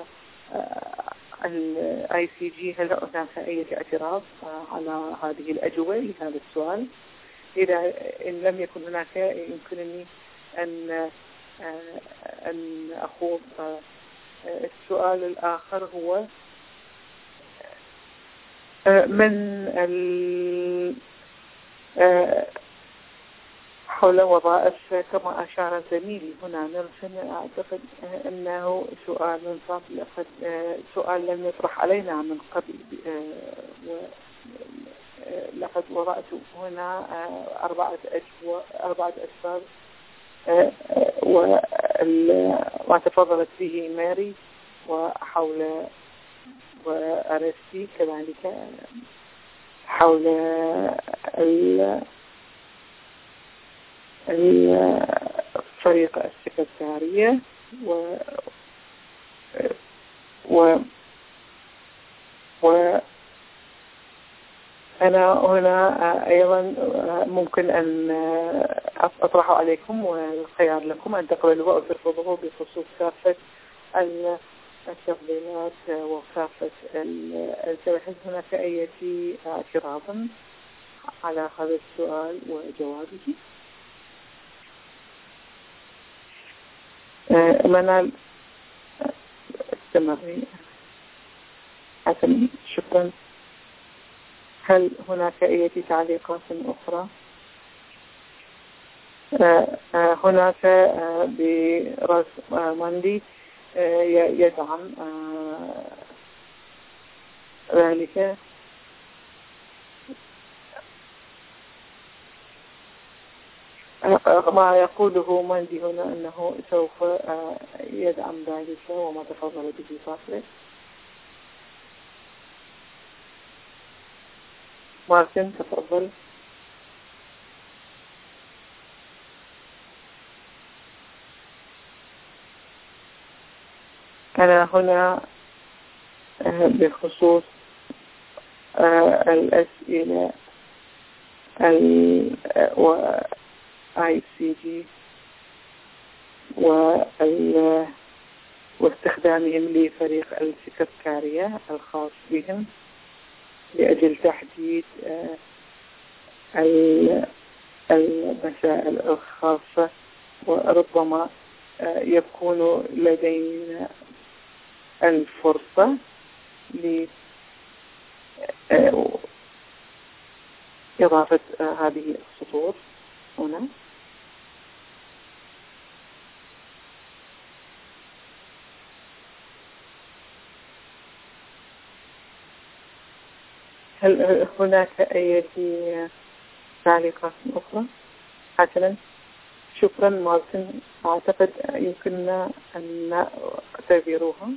الاي سي جي. هل هناك أي اعتراض على هذه الأجوبة لهذا السؤال؟ إذا إن لم يكن هناك يمكنني أن أن أخوض السؤال الآخر هو من ال حول وظائف كما أشار زميلي هنا نرسل. أعتقد أنه سؤال صعب، لقد سؤال لم يطرح علينا من قبل. لقد وضعت هنا أربعة أجوبة أربعة أسباب وما تفضلت به ماري وحول وأرستي كذلك حول الطريقة السكرتارية و و و أنا هنا أيضا ممكن أن أطرح عليكم والخيار لكم أن تقبلوا أو ترفضوا بخصوص كافة التفضيلات وكافة الجوائز. هناك أي اعتراض على هذا السؤال وجوابه؟ منال استمري. حسنا، شكرا. هل هناك أي تعليقات أخرى؟ آه آه هناك آه براس آه مندي آه يدعم آه ذلك. ما يقوله مندي هنا أنه سوف آه يدعم ذلك وما تفضل به فاصله. مارتن تفضل. أنا هنا بخصوص الأسئلة و آي سي دي واستخدامهم لفريق السكرتارية الخاص بهم لأجل تحديد المسائل الخاصة، وربما يكون لدينا الفرصة لإضافة هذه السطور هنا. هل هناك أي تعليقات أخرى؟ حسنا، شكرا مارتن. أعتقد يمكننا أن نعتبرها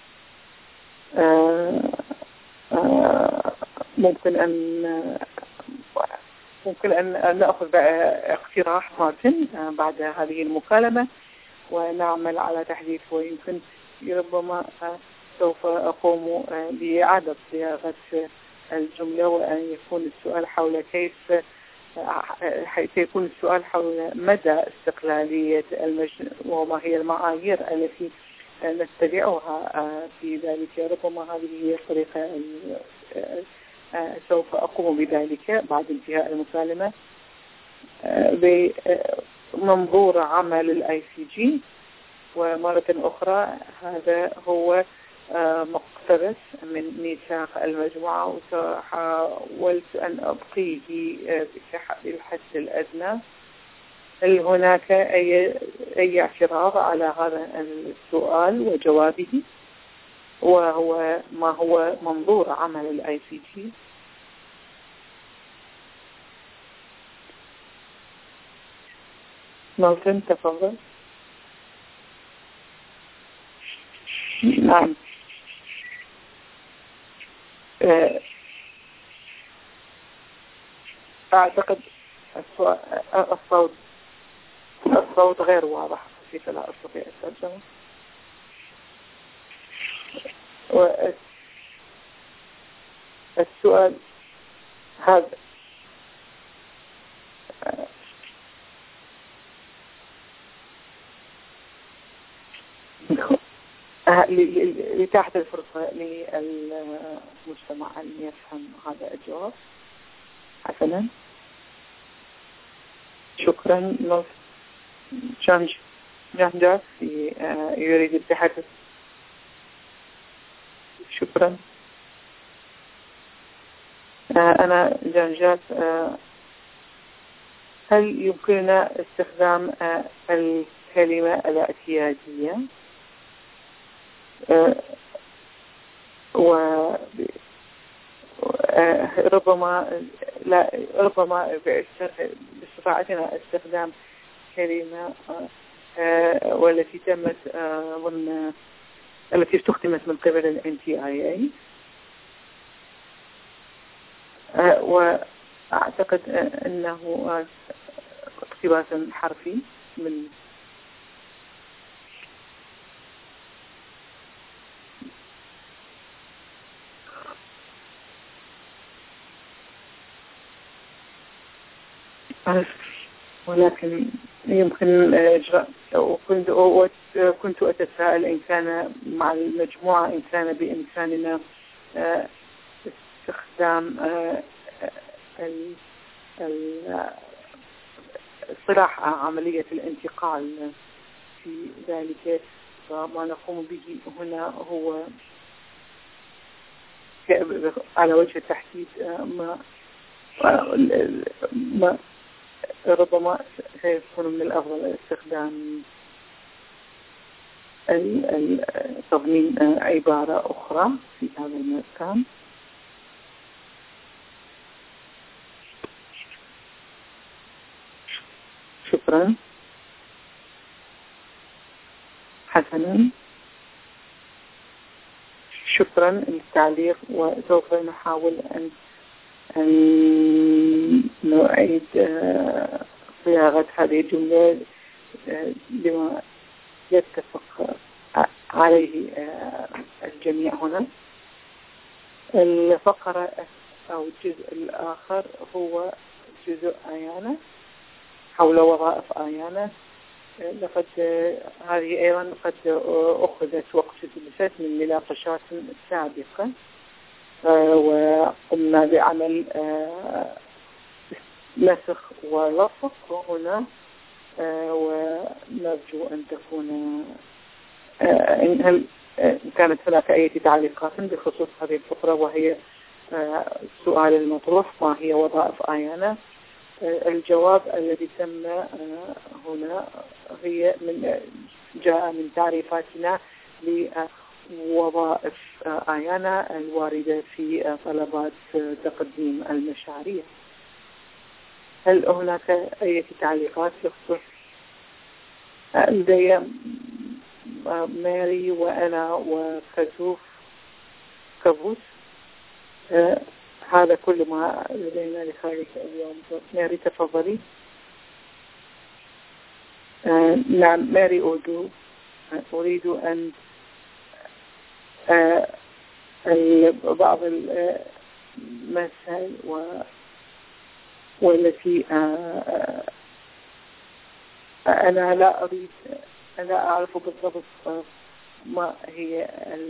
ممكن أن ممكن أن نأخذ اقتراح مارتن بعد هذه المكالمة ونعمل على تحديث، ويمكن ربما سوف أقوم بإعادة صياغة الجملة، وأن يكون السؤال حول كيف حيث يكون السؤال حول مدى استقلالية المجموعة وما هي المعايير التي نتبعها في ذلك. ربما هذه هي الطريقة سوف أقوم بذلك بعد انتهاء المكالمة بمنظور عمل الاي سي جي. ومرة أخرى هذا هو مقتبس من ميثاق المجموعة، وحاولت أن أبقيه بالحد الأدنى. هل هناك أي أي اعتراض على هذا السؤال وجوابه، وهو ما هو منظور عمل الاي سي جي؟ مالتن تفضل. نعم، أعتقد الصوت الصوت غير واضح، كيف لا أستطيع الترجمة. والسؤال هذا لتحت الفرصة للمجتمع أن يفهم هذا الجواب. حسنا، شكرا. جان جاك يريد التحدث. شكرا. أنا جان جاك. هل يمكننا استخدام الكلمة الاعتيادية وربما لا ربما باستطاعتنا استخدام كلمة والتي تمت ضمن التي استخدمت من قبل ال إن تي آي إيه، وأعتقد أنه اقتباس حرفي من ولكن يمكن إجراء. وكنت كنت أتساءل إن كان مع المجموعة إن كان بإمكاننا استخدام اصطلاح عملية الانتقال في ذلك. فما نقوم به هنا هو على وجه التحديد ما ما ربما سيكون من الأفضل استخدام تضمين عبارة أخرى في هذا المكان. شكرا. حسنا، شكرا للتعليق، وسوف نحاول أن أن نعيد صياغة هذه الجملة لما يتفق عليه الجميع هنا. الفقرة أو الجزء الآخر هو جزء آيانة حول وظائف آيانة. لقد هذه أيضا قد أخذت واقتبست من مناقشات سابقة، وقمنا بعمل نسخ ولصق هنا، ونرجو أن تكون هل كانت هناك أي تعليقات بخصوص هذه الفقرة، وهي السؤال المطروح: ما هي وظائف آيانة؟ الجواب الذي تم هنا هي من جاء من تعريفاتنا لوظائف آيانة الواردة في طلبات تقديم المشاريع. هل هناك أي تعليقات بخصوص؟ لدي ماري وأنا وكزوف كابوس. هذا كل ما لدينا لخارج اليوم. ماري تفضلي. آه نعم ماري أودو، أريد أن آه بعض المسائل و والتي آه أنا لا أريد أنا أعرف بالضبط ما هي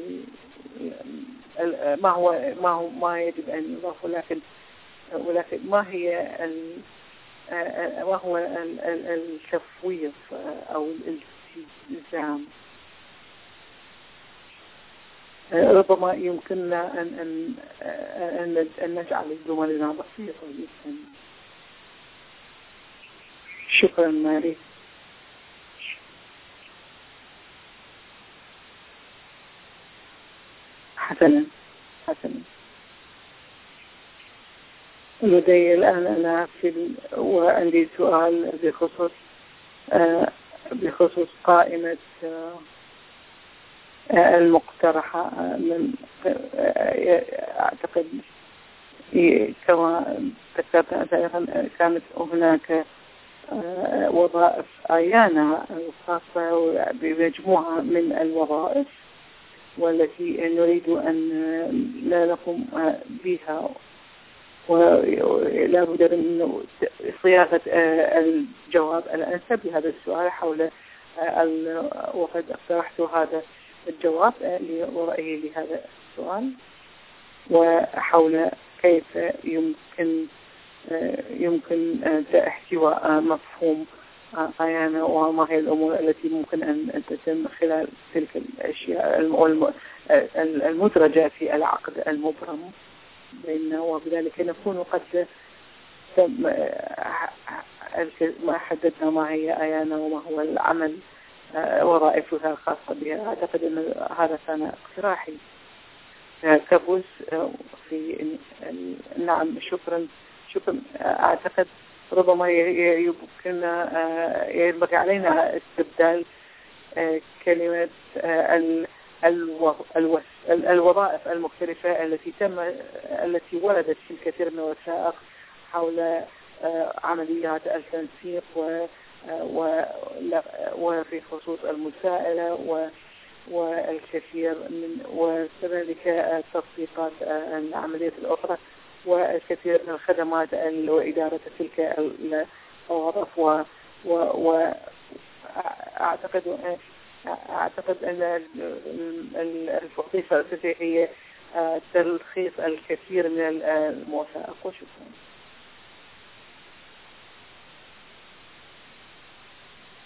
ما هو ما هو ما يجب أن يضاف، ولكن ولكن ما هي ما هو التفويض أو الالتزام. ربما يمكننا أن أن أن نجعل جملنا بسيطة جدا. شكرا ماري. حسنا حسنا. لدي الآن أنا في وعندي سؤال بخصوص آه بخصوص قائمة آه المقترحة من آه أعتقد كما ذكرت أيضا كانت هناك آه وظائف آيانة خاصة بمجموعة من الوظائف والتي نريد أن لا نقوم بها، ولا بد من صياغة الجواب الأنسب لهذا السؤال حول وقد اقترحت هذا الجواب ورأيي لهذا السؤال، وحول كيف يمكن يمكن احتواء مفهوم آيانة وما هي الأمور التي ممكن أن تتم خلال تلك الأشياء المدرجة في العقد المبرم بيننا، وبذلك نكون قد ما حددنا ما هي آيانة وما هو العمل وظائفها الخاصة بها. أعتقد أن هذا كان اقتراحي. كابوس في نعم شكرا شكرا. أعتقد ربما يمكن ينبغي علينا استبدال كلمة الوظائف المختلفة التي تم التي وردت في الكثير من الوثائق حول عمليات التنسيق وفي خصوص المساءلة والكثير من وكذلك التطبيقات العملية الأخرى والكثير من الخدمات وإدارة تلك الوظائف، وأعتقد أعتقد أن الوظيفة الأساسية هي تلخيص الكثير من الموثائق. وشكرا.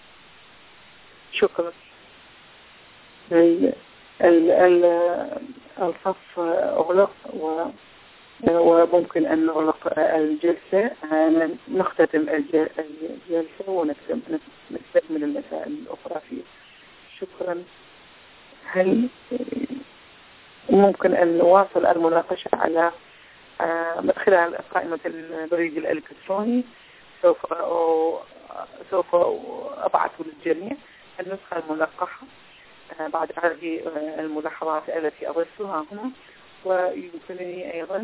شكرا. ال ال الصف أغلق و وممكن أن نغلق الجلسة، نختتم الجلسة ونستكمل المسائل الأخرى فيه. شكرا. هل ممكن أن نواصل المناقشة على من خلال قائمة البريد الإلكتروني؟ سوف سوف أبعث للجميع النسخة الملقحة بعد هذه الملاحظات التي أضيفها هنا، ويمكنني أيضا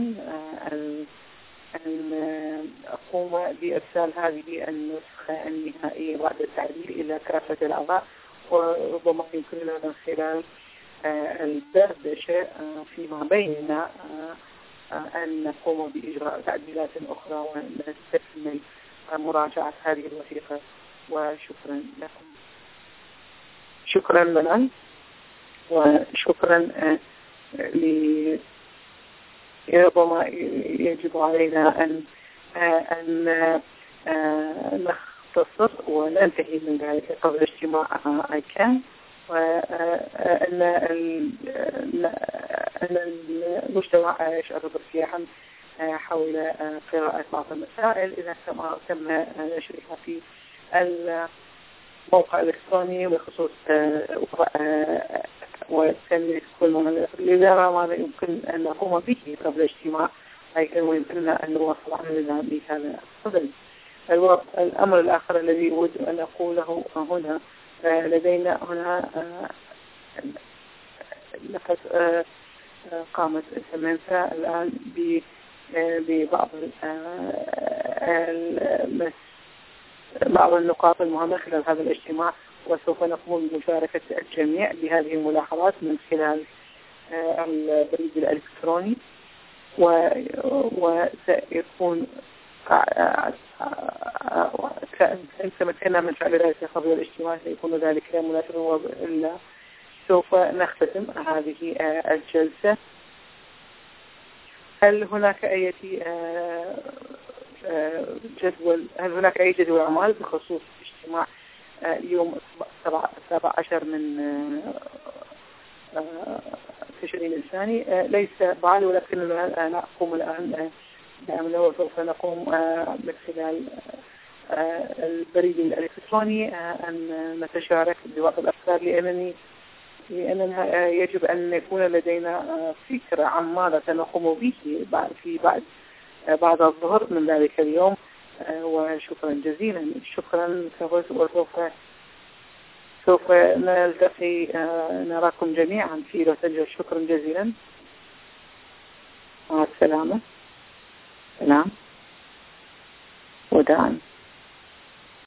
أن أقوم بإرسال هذه النسخة النهائية بعد التعديل إلى كافة الأعضاء، وربما يمكننا من خلال الدردشة فيما بيننا أن نقوم بإجراء تعديلات أخرى ونستكمل مراجعة هذه الوثيقة. وشكرا لكم. شكرا لنا، وشكرا ل ربما يجب علينا أن أن نختصر وننتهي من ذلك قبل اجتماع أيكان، وأن أن المجتمع يشعر بارتياحا حول قراءة بعض المسائل إذا تم نشرها في الموقع الإلكتروني بخصوص وتنمية كل من لذا ماذا يمكن أن نقوم به قبل اجتماع أيكان، ويمكننا أن نواصل عملنا بهذا الصدد. الأمر الآخر الذي أود أن أقوله هنا، لدينا هنا لقد قامت سمنسا الآن ببعض بعض النقاط المهمة خلال هذا الاجتماع، وسوف نقوم بمشاركة الجميع بهذه الملاحظات من خلال البريد الإلكتروني، وسيكون إن تمكنا من فعل ذلك قبل الاجتماع سيكون ذلك مناسبا، وإلا سوف نختتم هذه الجلسة. هل هناك أي جدول هل هناك أي جدول أعمال بخصوص اجتماع يوم السابع عشر من تشرين الثاني؟ ليس بعد، ولكننا نقوم الآن بعمله، وسوف نقوم من خلال البريد الإلكتروني أن نتشارك ببعض الأفكار، لأنني لأننا يجب أن يكون لدينا فكرة عن ماذا سنقوم به في بعد بعد الظهر من ذلك اليوم. وشكرا جزيلا. شكرا. وسوف سوف نلتقي نراكم جميعا في لوس أنجلوس. شكرا جزيلا. مع السلامة. سلام. وداعا.